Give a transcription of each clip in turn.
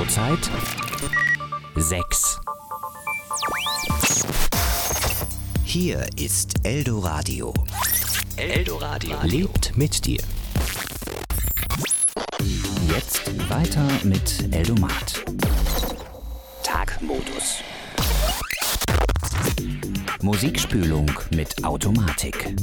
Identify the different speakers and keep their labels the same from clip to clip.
Speaker 1: Zurzeit 6.
Speaker 2: Hier ist Eldoradio.
Speaker 1: Eldoradio lebt mit dir. Jetzt weiter mit Eldomat. Tagmodus. Musikspülung mit Automatik.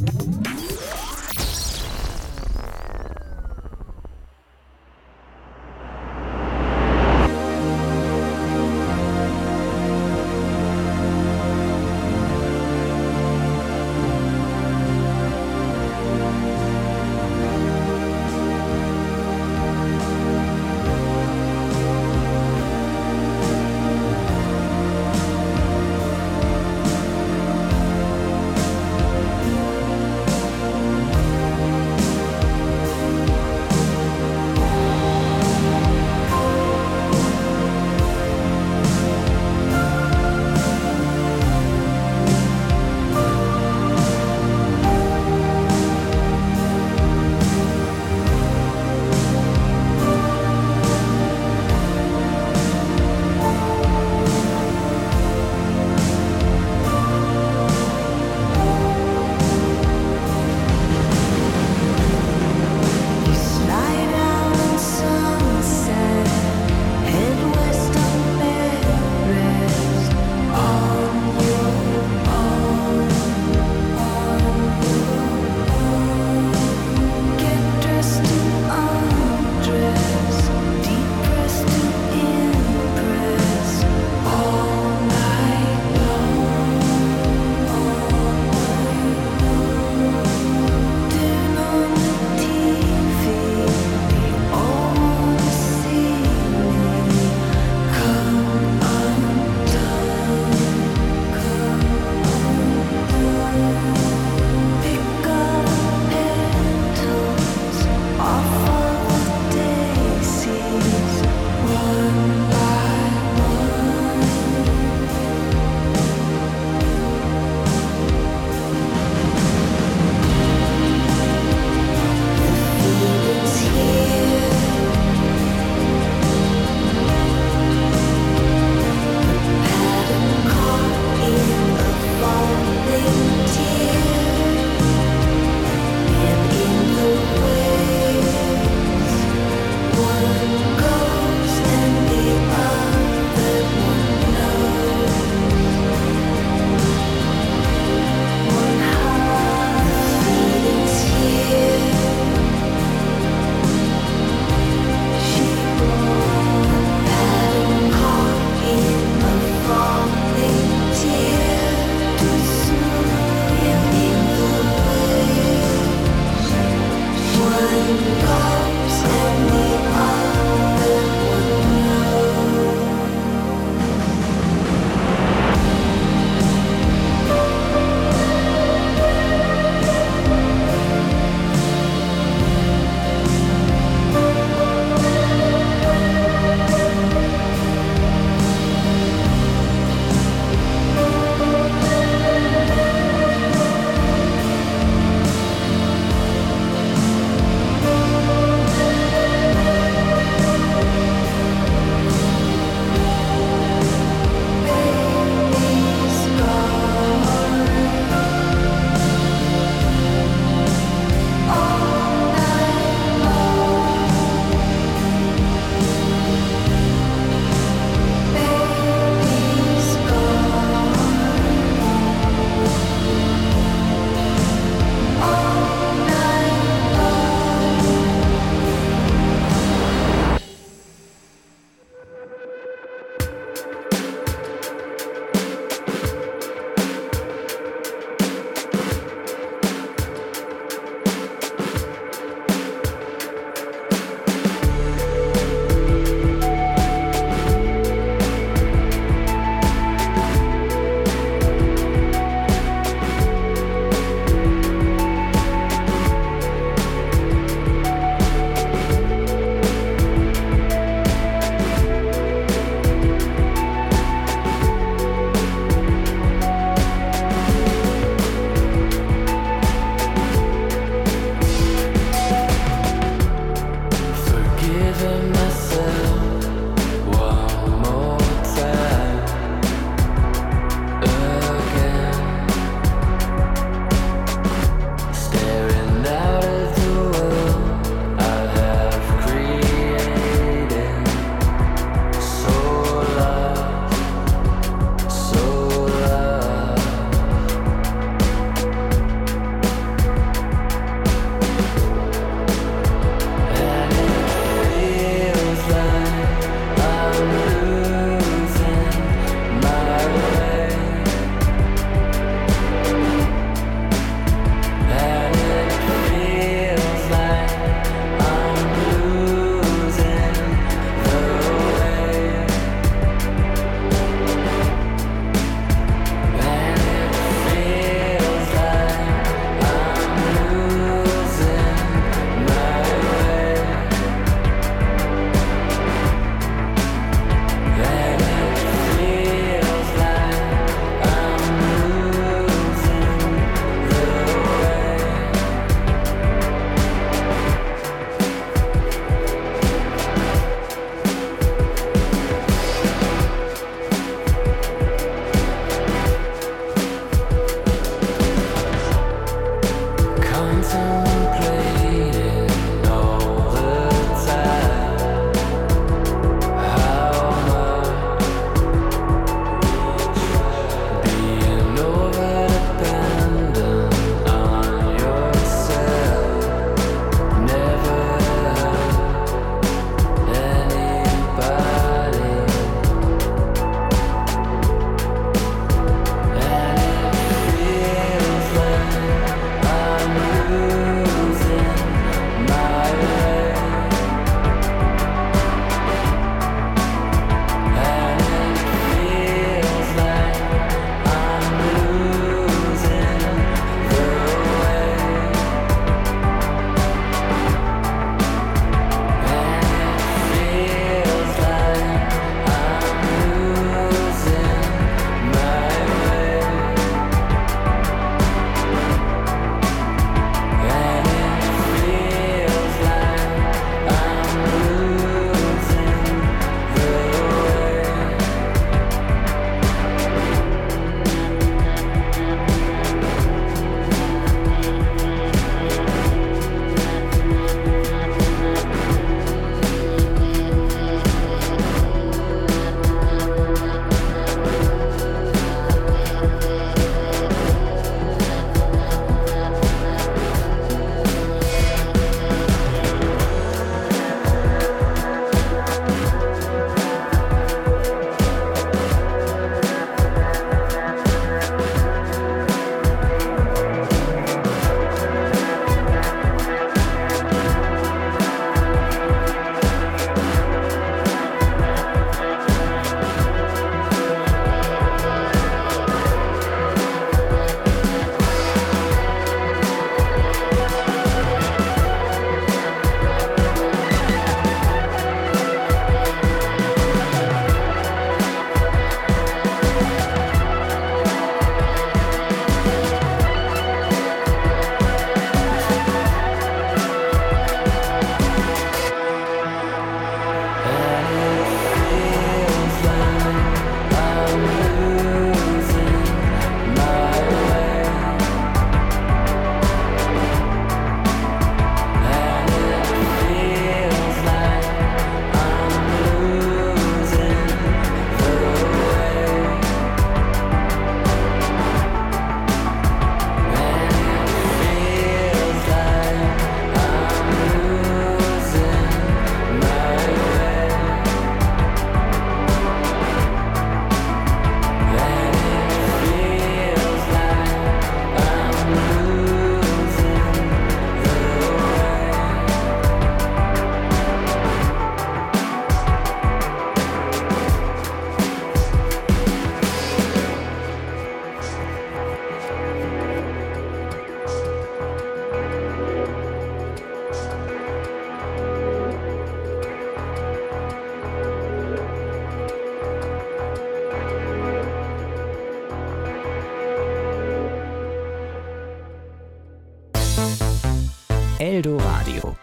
Speaker 1: Eldoradio.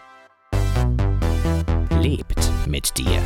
Speaker 1: Lebt mit dir.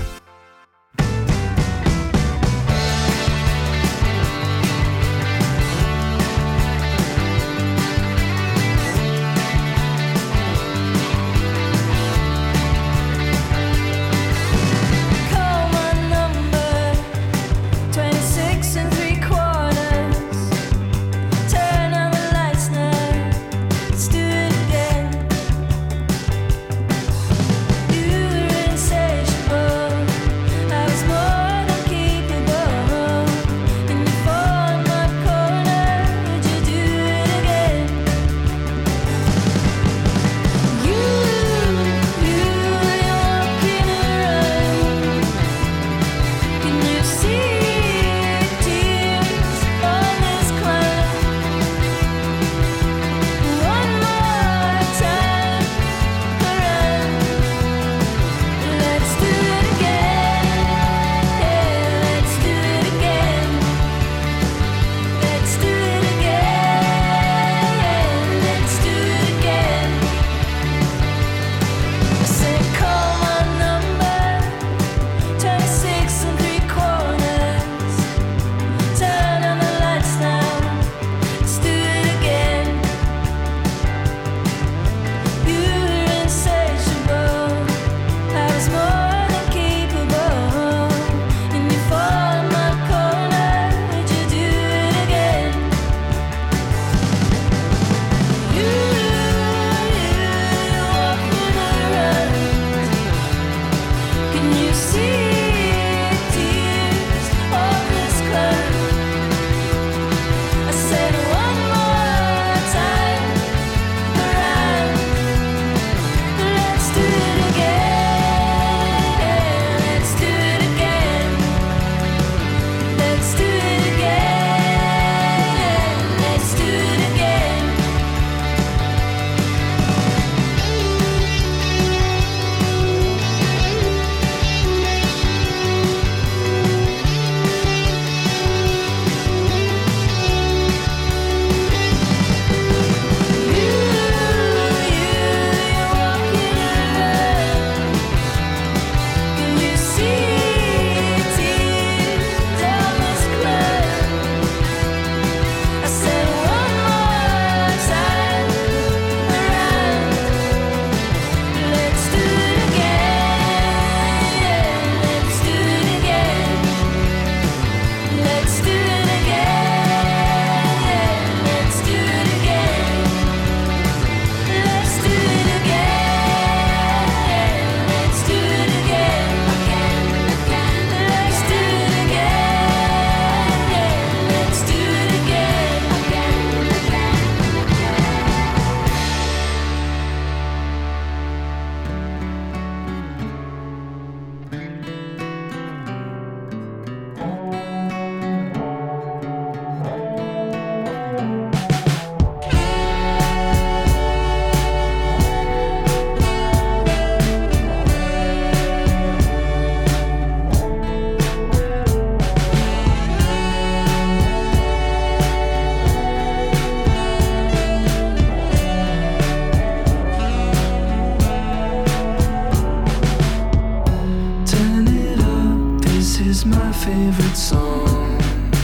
Speaker 3: favorite song.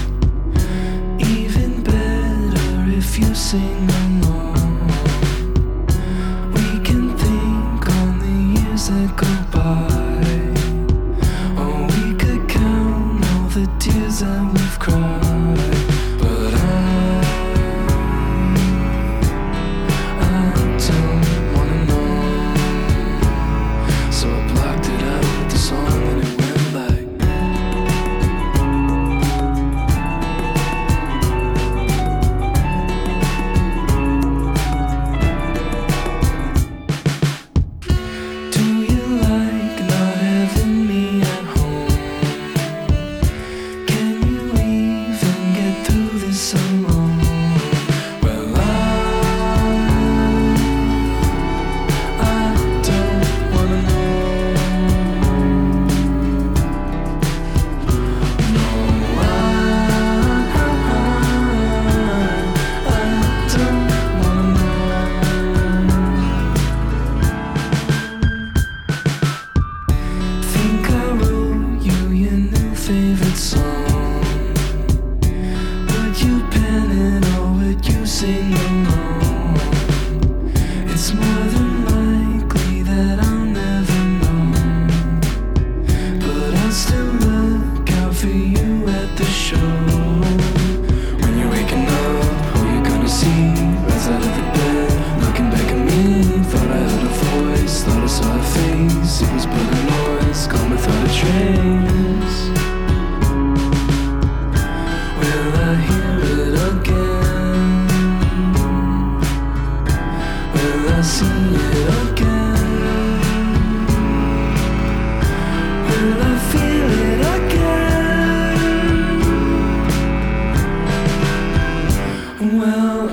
Speaker 3: Even better if you sing along. We can think on the years that go by, or we could count all the tears that we've cried. But I don't wanna know, so I blocked it out with the song and it went like. Do you saw her face, it was but a noise, gone without a trace. Will I hear it again? Will I see it again? Will I feel it again? Well,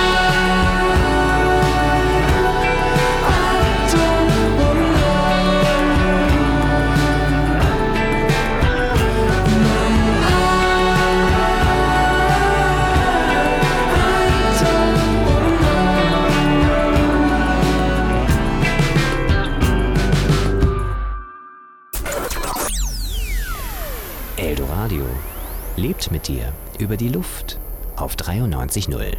Speaker 2: Eldoradio lebt mit dir über die Luft auf 93.0.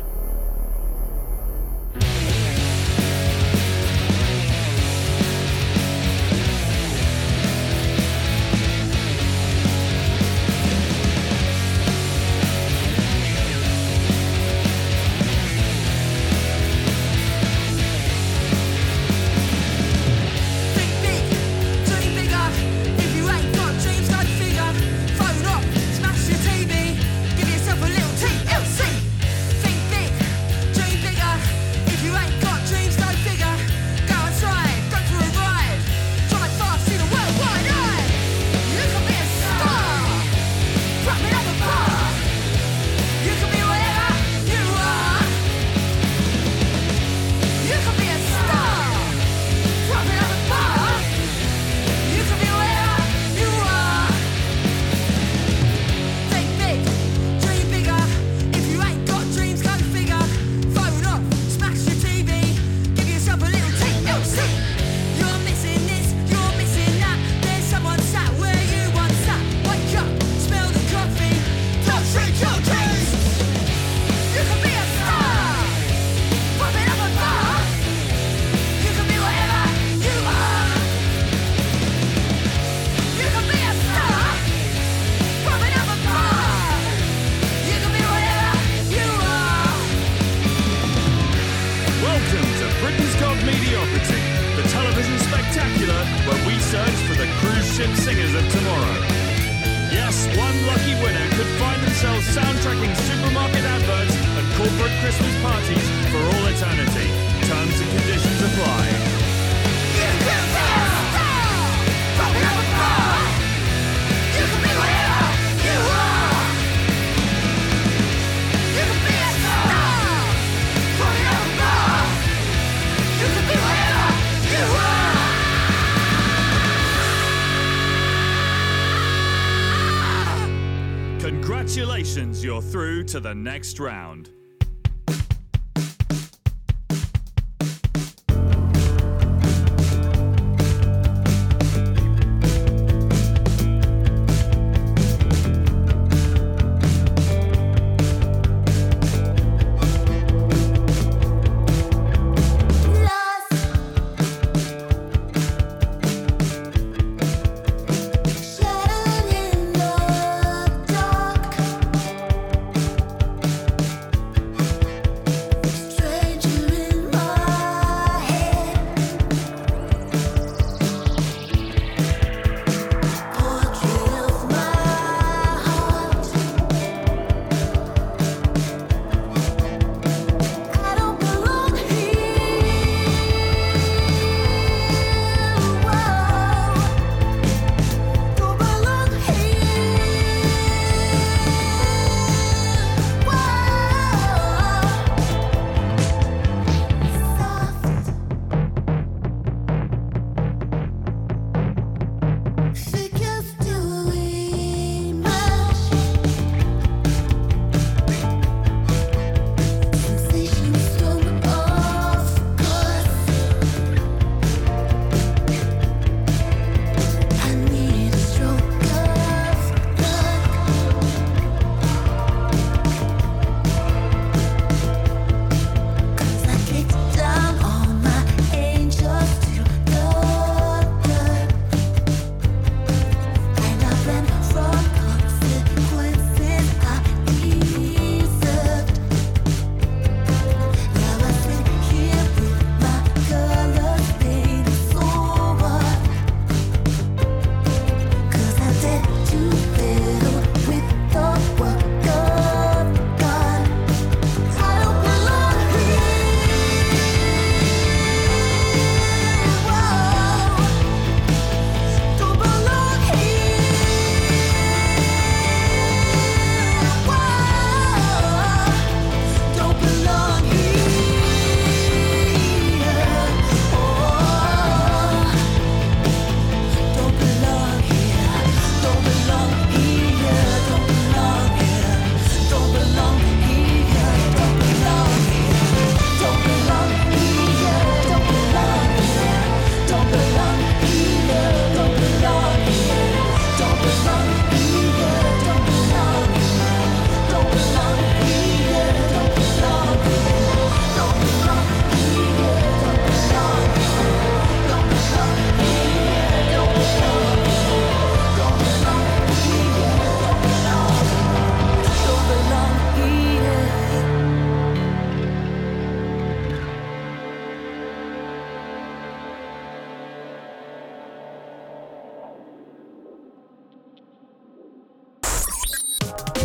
Speaker 4: Congratulations, you're through to the next round.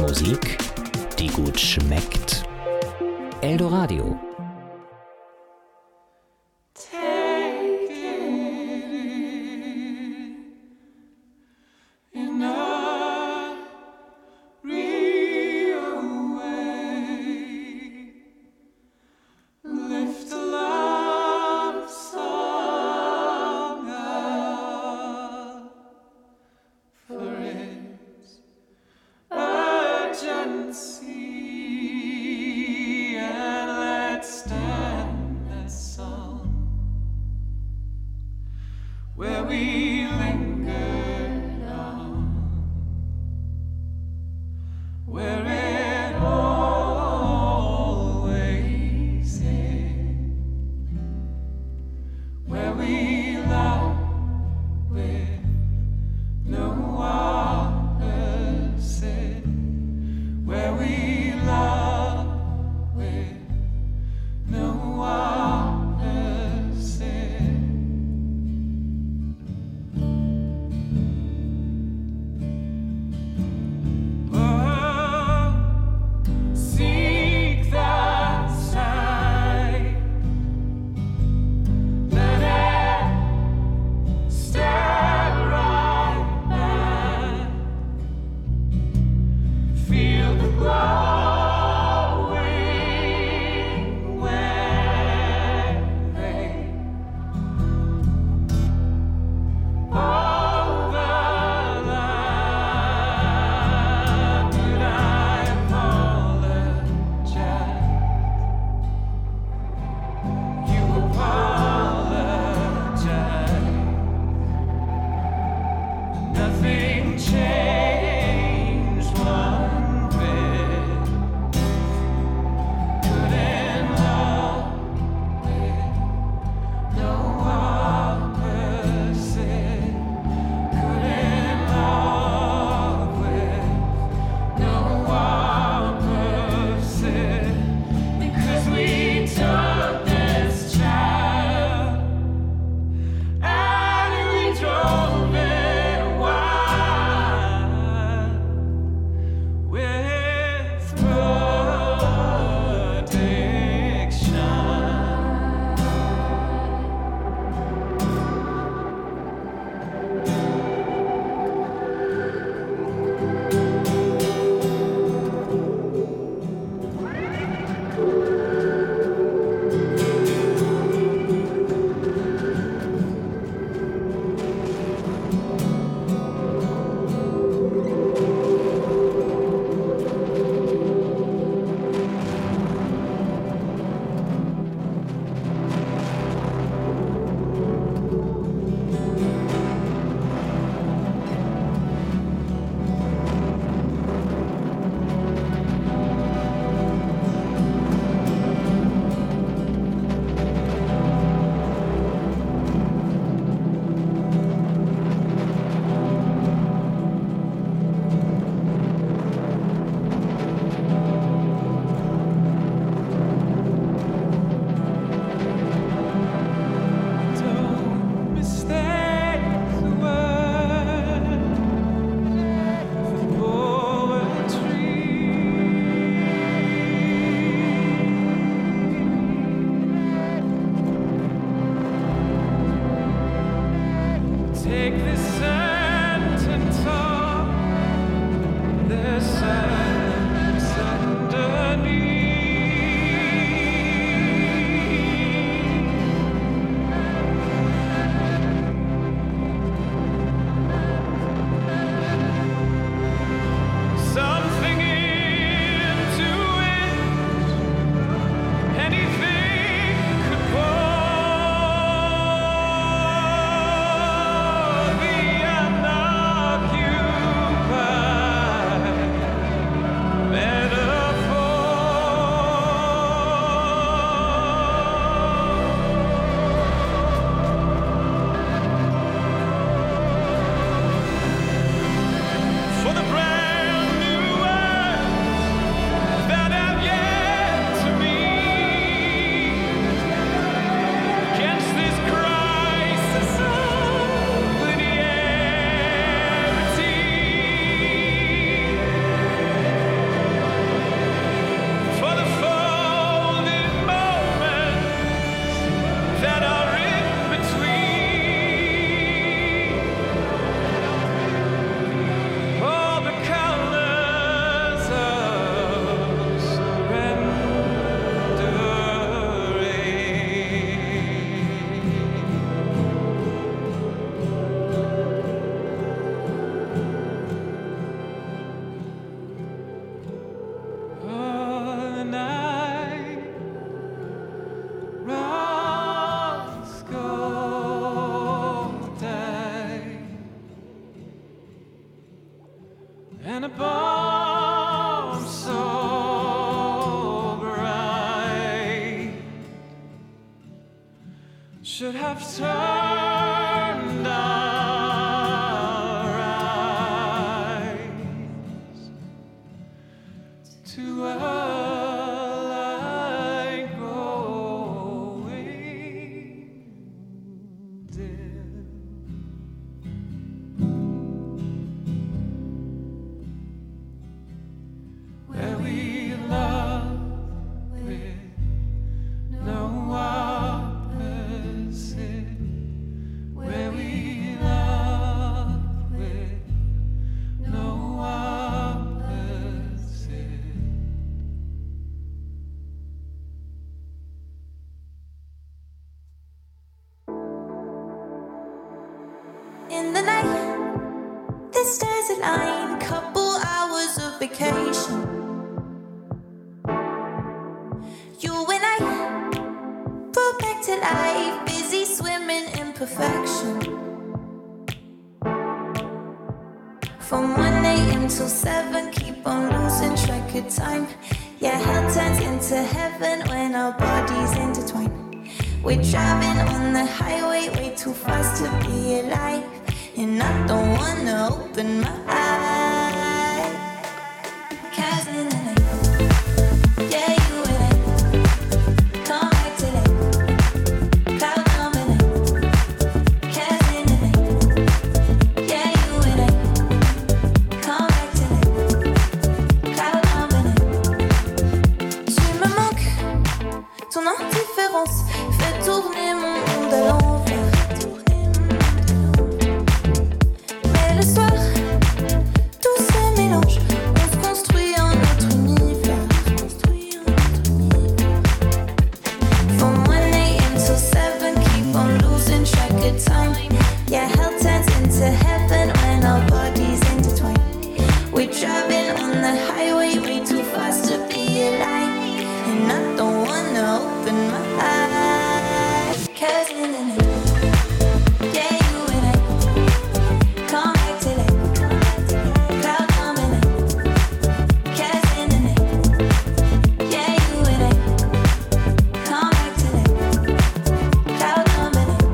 Speaker 2: Musik, die gut schmeckt. Eldoradio.
Speaker 5: Yeah.
Speaker 3: and a bomb so bright should have turned our eyes to a light growing dim. Where we love with no opposite. Where we love with no opposite.
Speaker 5: In the night, this desert line, couple hours of vacation. You and I brought back to life, busy swimming in perfection. From 1 a.m. till 7, keep on losing track of time. Yeah, hell turns into heaven when our bodies intertwine. We're driving on the highway way too fast to be alive, and I don't wanna open my eyes. 'Cause in the night, yeah, you and I come back to life. Cloud coming in. 'Cause in the night, yeah, you and I come back to life. Cloud coming in. Tu me manques, ton indifférence fait tourner mon monde à l'envers. Mais le soir, tout se mélange, on se construit un autre univers. From 1 a.m. till 7, keep on losing track of time. Yeah, hell turns into heaven when our bodies intertwine. We're driving on the highway way too fast to be alive, and I don't wanna open my eyes. 'Cause in the night, yeah, you and I come back to life. Cloud coming in. 'Cause in the night, yeah, you and I come back to life. Cloud coming in.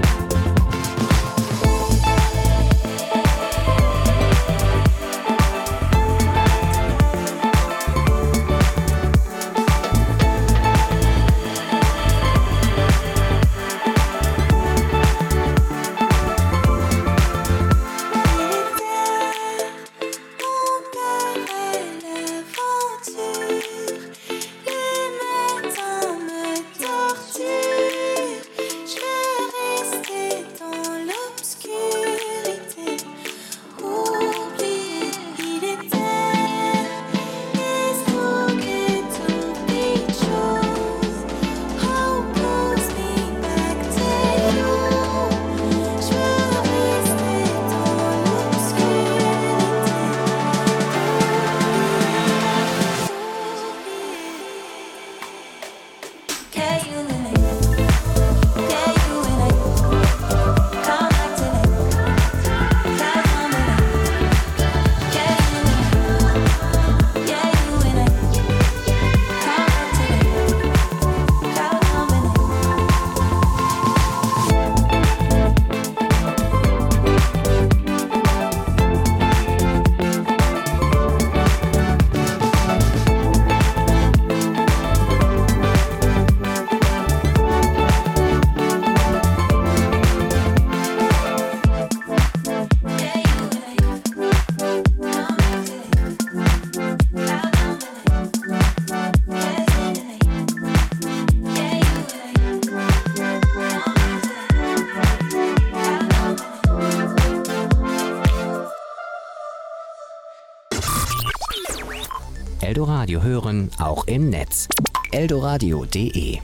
Speaker 2: Eldoradio hören, auch im Netz. eldoradio.de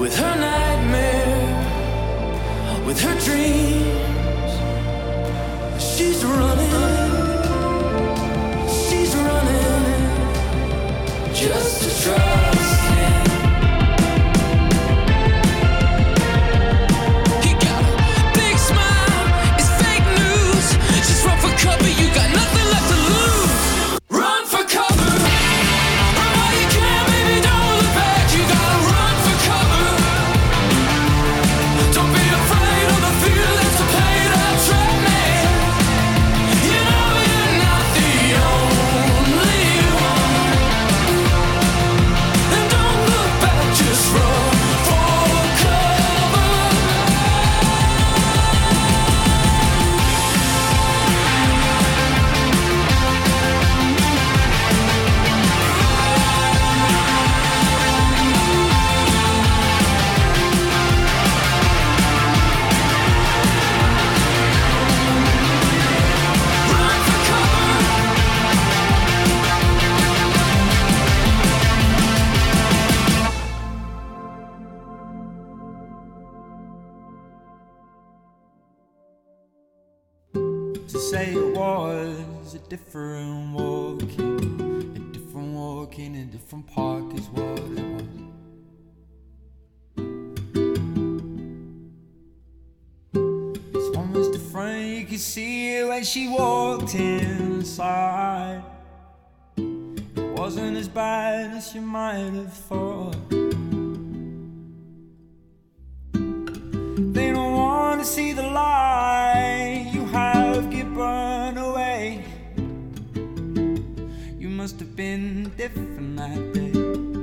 Speaker 3: with her nightmare, with her dreams. She's running just to trust him. He got a big smile, it's fake news. Just run for cover, you got nothing left to lose. Run for cover, run while you can, baby, don't look back. You gotta run for cover. Don't be afraid of the fear that's a pain that trap me. You know you're not the only one. And don't look back, just run for cover. Run for cover. To say it was a different walk in a different park is what it was. This one was different, you could see it when she walked inside. It wasn't as bad as you might have thought. They don't want to see the light you have get burned away. You must have been different that day.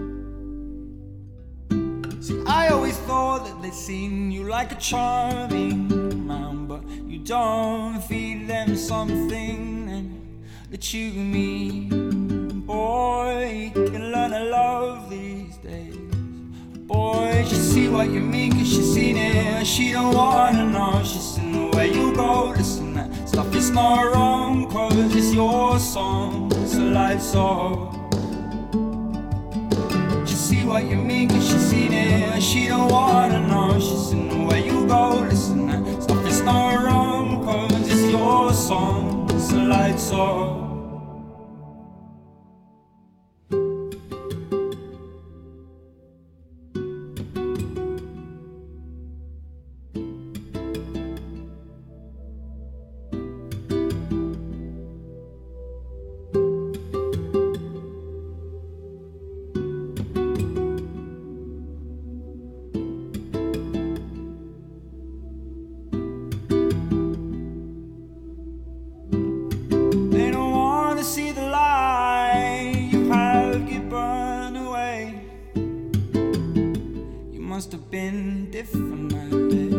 Speaker 3: See, I always thought that they'd seen you like a charming man, but you don't feed them something that you need. Boy, you can learn to love these days. Boy, she see what you mean, cause she's seen it. She don't wanna know, she's seen the way you go. Listen, that stuff is not wrong, cause it's your song, it's a life song. She see what you mean, cause she's seen it. She don't wanna know, she's seen the way you go. Listen, that stuff is not wrong, cause it's your song, it's a life song. Must have been different that day.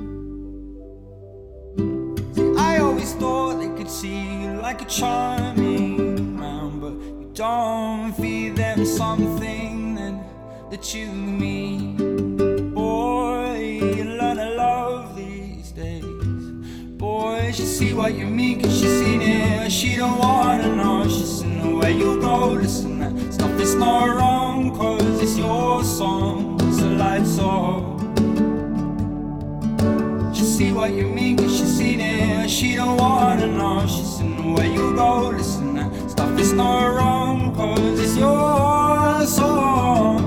Speaker 3: See, I always thought they could see you like a charming man, but you don't feed them something that you mean. Boy, you learn to love these days. Boy, she see what you mean, cause she's seen it. She don't wanna know, she's seen the way you go. Listen, that stuff is not wrong, cause it's your song, it's a life song. She see what you mean, cause she's seen it. She don't wanna know, she's seen the way you go. Listen, that stuff is not wrong, cause it's your song.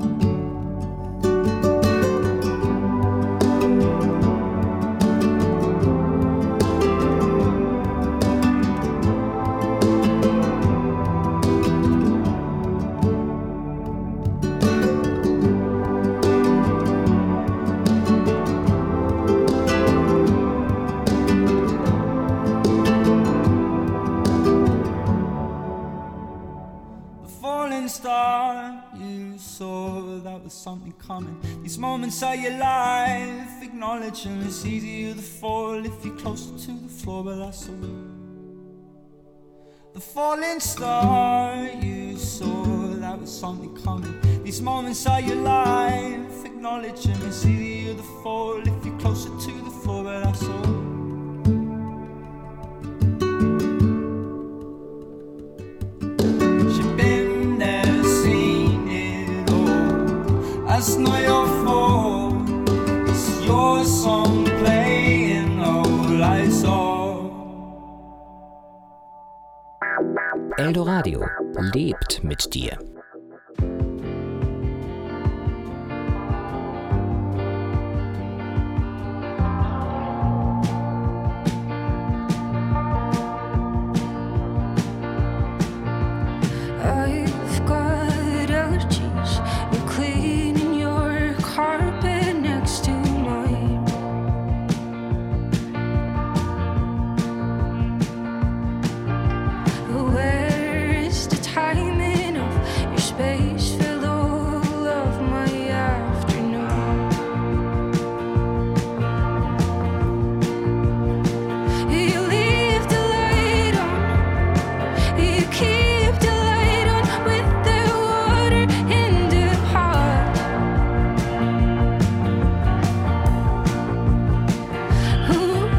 Speaker 3: Star you saw, that was something coming. These moments are your life, acknowledge them. It's easier to fall if you're closer to the floor, but that's all. The falling star you saw, that was something coming. These moments are your life, acknowledge them. It's easier to fall if you're closer to the floor, but that's all. That's not your fault.
Speaker 2: Eldoradio lebt mit dir.
Speaker 3: I've got allergies. You're cleaning your carpet next to mine. Where is the timing of your space? Fill all of my afternoon. You leave the light on. You keep the light on with the water in the pot. Ooh,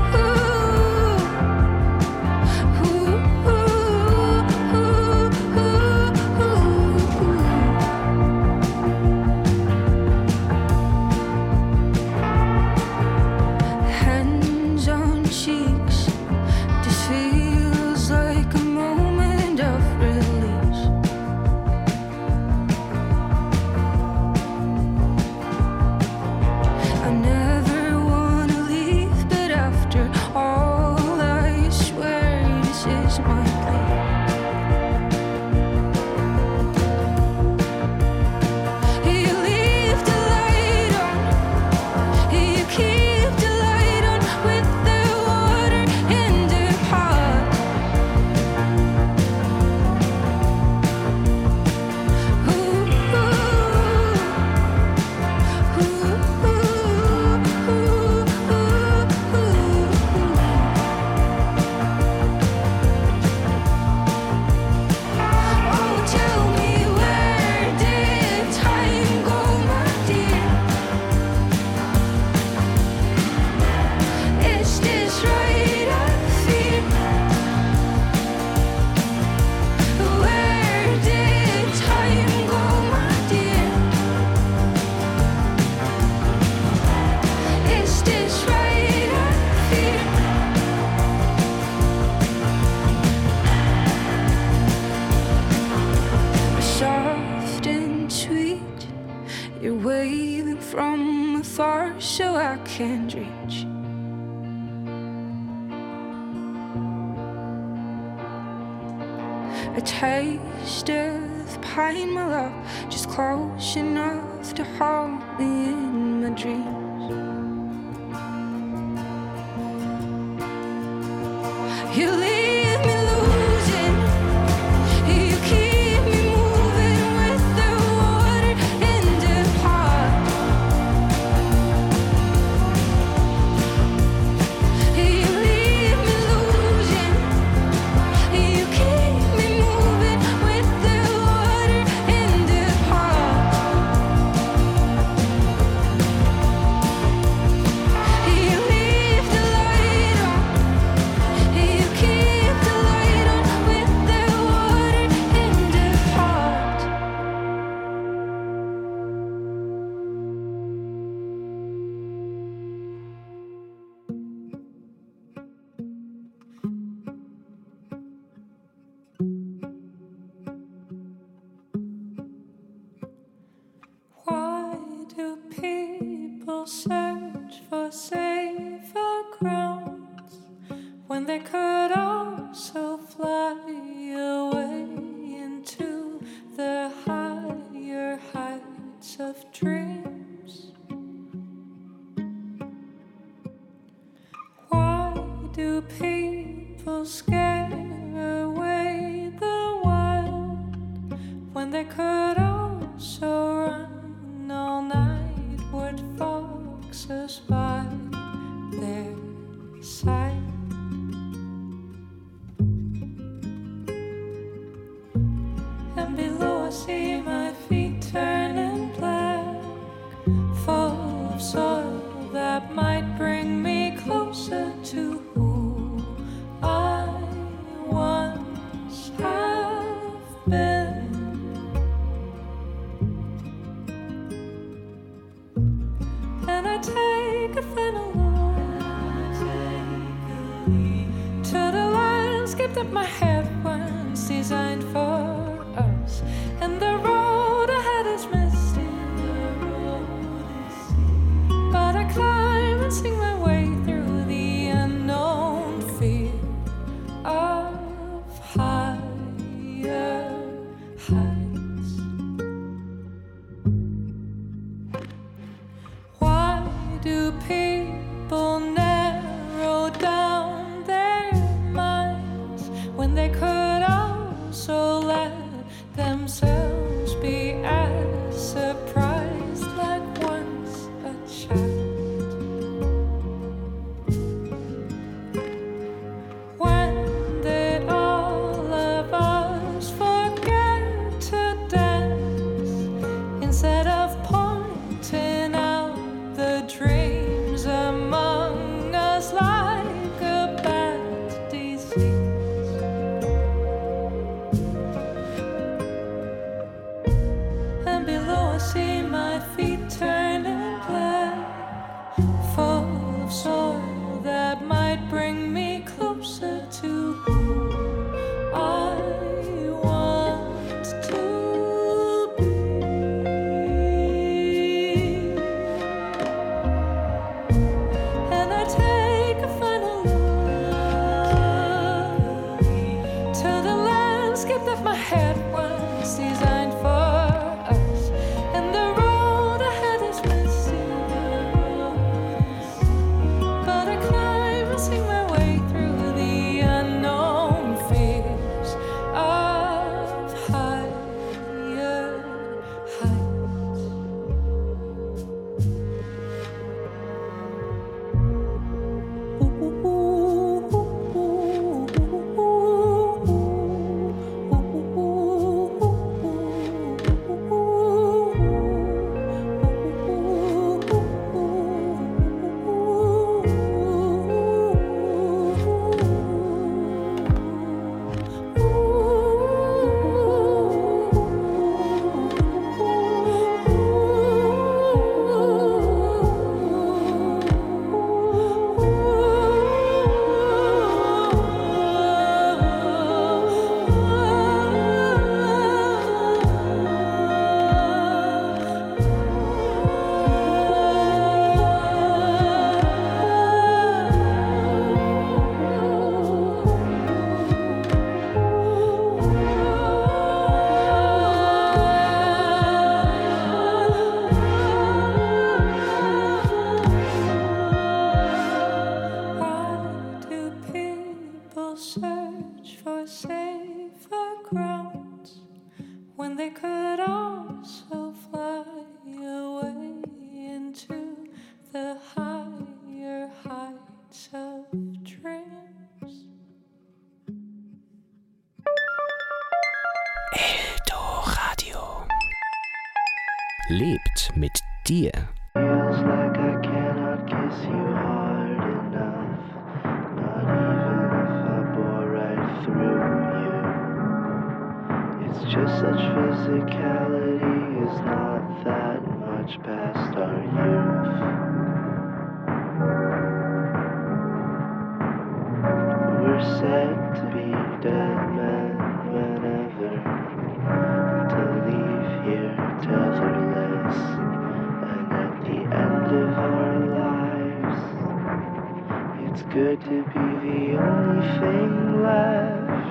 Speaker 3: hands on cheeks. This feels like a moment of release. I never wanna leave, but after all, I swear this is my place. You leave the light on. You keep the light on with the water in the pot. Oh, tell me, where did time go, my dear? Is this right, I feel? Where did time go, my dear? Is this right, I feel? Soft and sweet, you're waving from afar so I can't reach. A taste of pine, my love, just close enough to hold me in my dreams. You leave me losing. You keep me moving with the water in the pot. You leave me losing. You keep me moving with the water in the pot. You leave the light on. You keep the light on with the water in the pot. Why do people search for safer grounds when they could also fly away into the higher heights of dreams? Why do people scare away the wild when they could also run all night? Would foxes by their side? And below I see my feet turning black, full of soil that might bring me closer to who I once have been. And I take a final look to the landscape landscape that my head once designed for us, and the road ahead is misty, but I climb and sing my way through the unknown fear of higher heights. Why do people narrow down their minds when they could also let themselves be as surprised like once a child? When did all of us forget to dance instead of pointing out the dreams among us like a bad disease? And below I see my feet turning black, full of soil that might bring me closer to who I want to be. And I take a final look to the landscape that my head once designed for us, and the road ahead is misty, but I climb and sing my way through the unknown fears of higher heights. Why do people search for safer grounds when they could also fly away into the higher heights of dreams?
Speaker 2: Eldoradio. Lebt mit dir.
Speaker 6: Feels like I cannot kiss you hard enough, not even if I bore right through you. It's just such physicality is not that much past our youth. We're said to be dead men whenever, to leave here tetherless. And at the end of our lives, it's good to be the only thing left.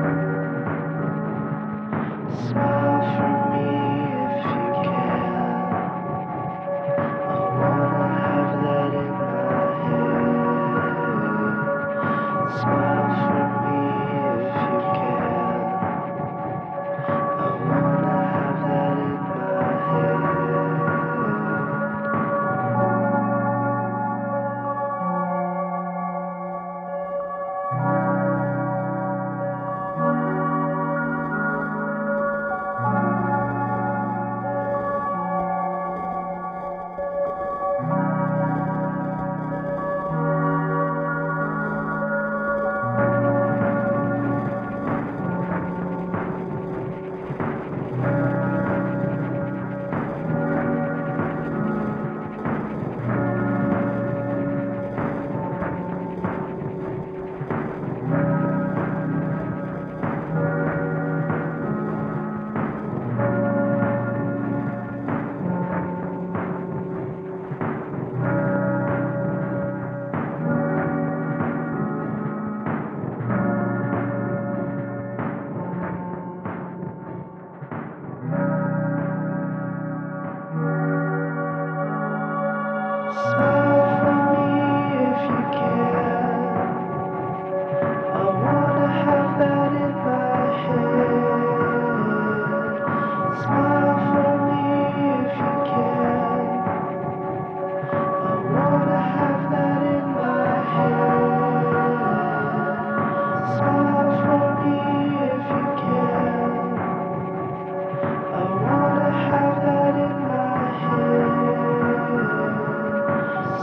Speaker 6: Smile for me if you can. I wanna have that in my head. Smile for me if you can. I wanna have that in my head. Smile for me if you can. I wanna have that in my head. Smile for me if you can. I wanna have that in my head. Smile for me if you can. I wanna have that in my head.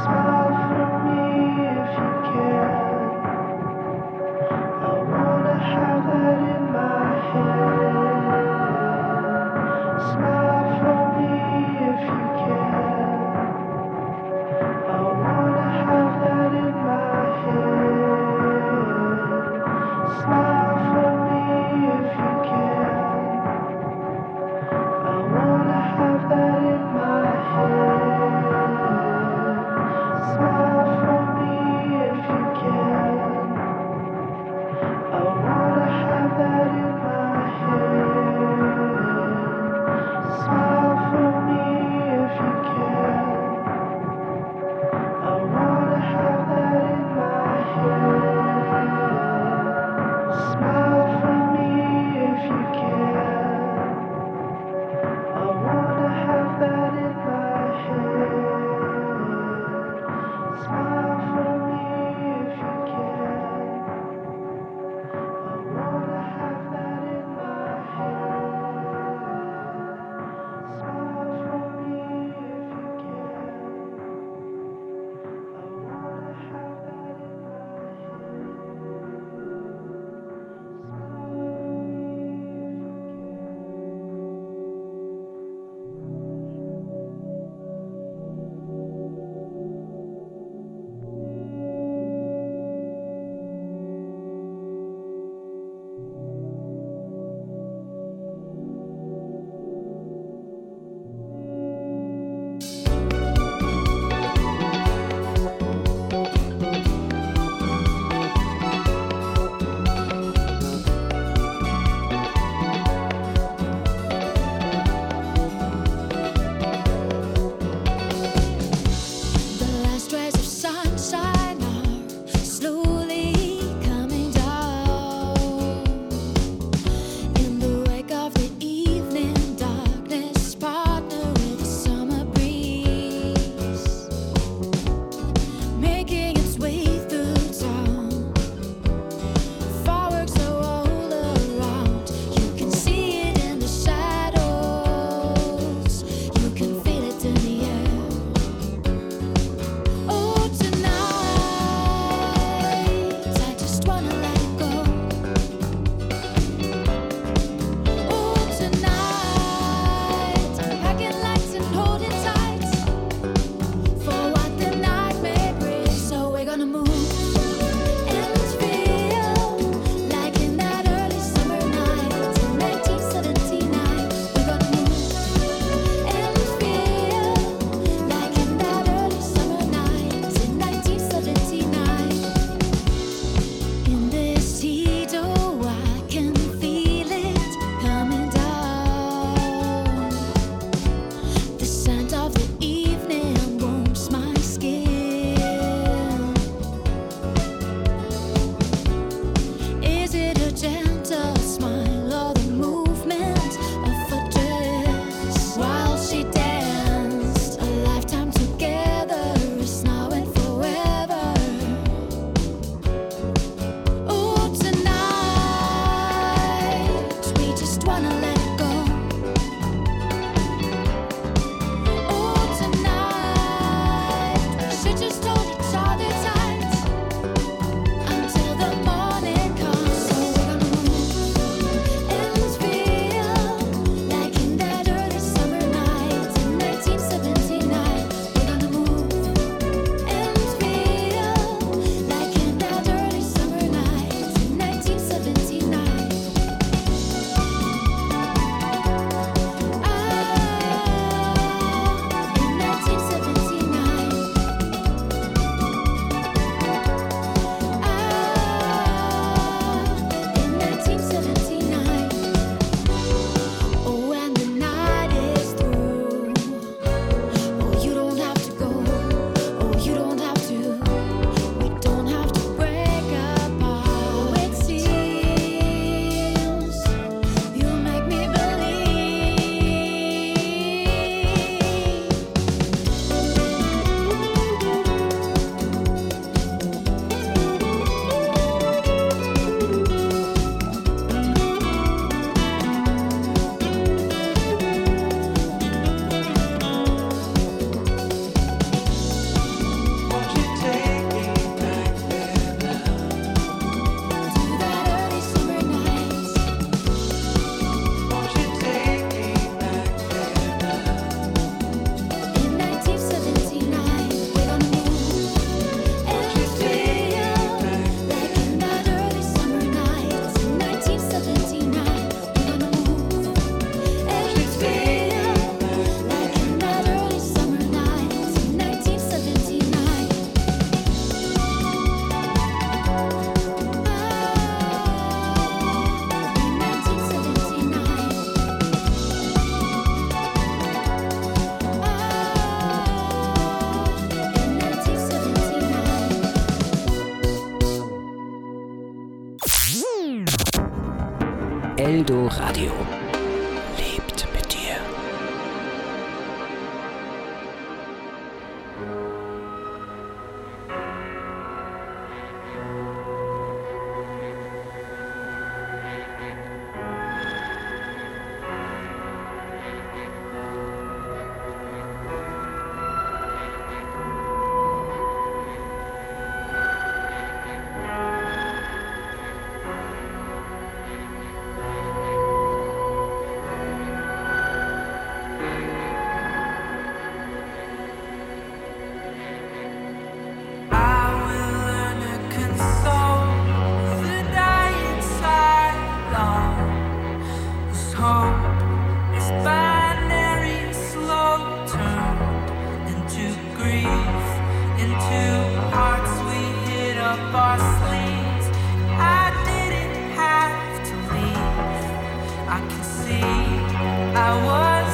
Speaker 2: Eldoradio lebt mit dir.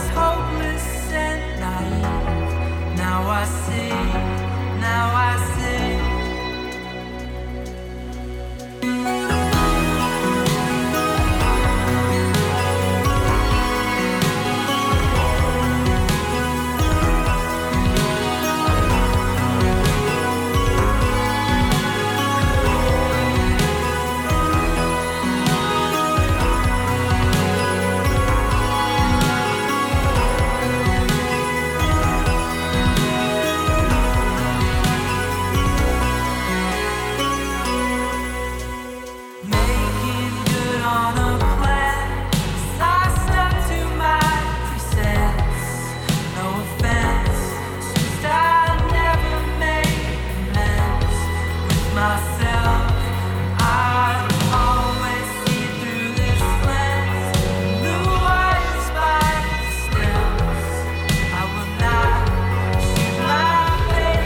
Speaker 3: Now I see